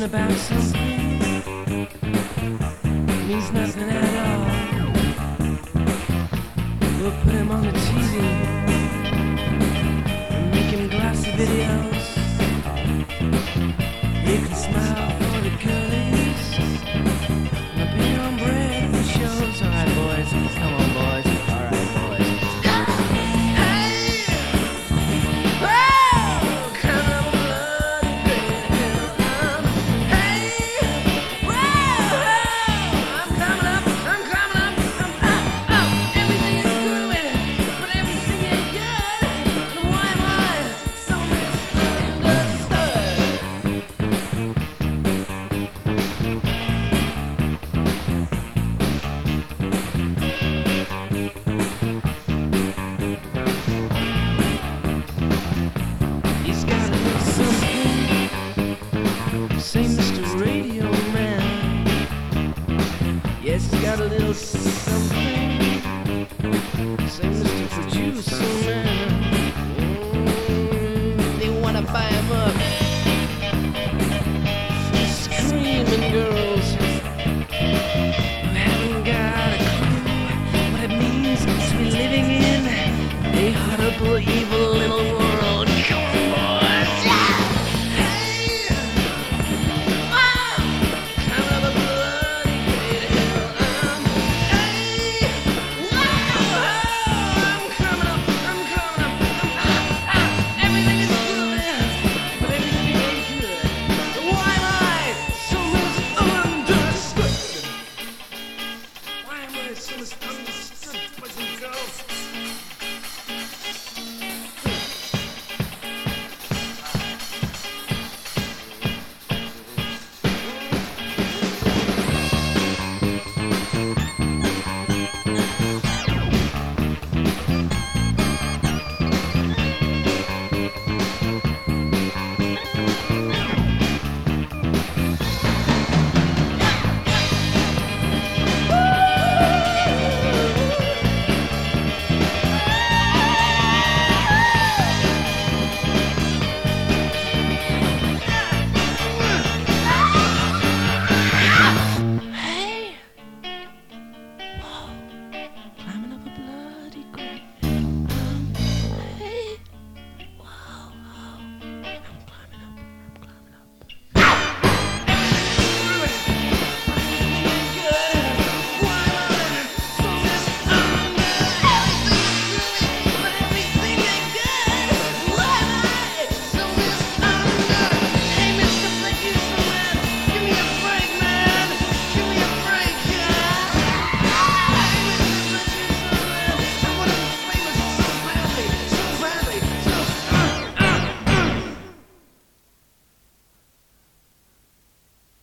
about something means nothing at all. We'll put him on the TV and make him glossy videos. You can smile for the girlies and appear on bread for shows. Alright boys, come on boys. Alright boys. Say, Mr. Radio Man, yes, you got a little something. Say, Mr. Producer Man, they wanna buy him up. Screaming girls who haven't got a clue what it means to be living in a horrible, evil little world.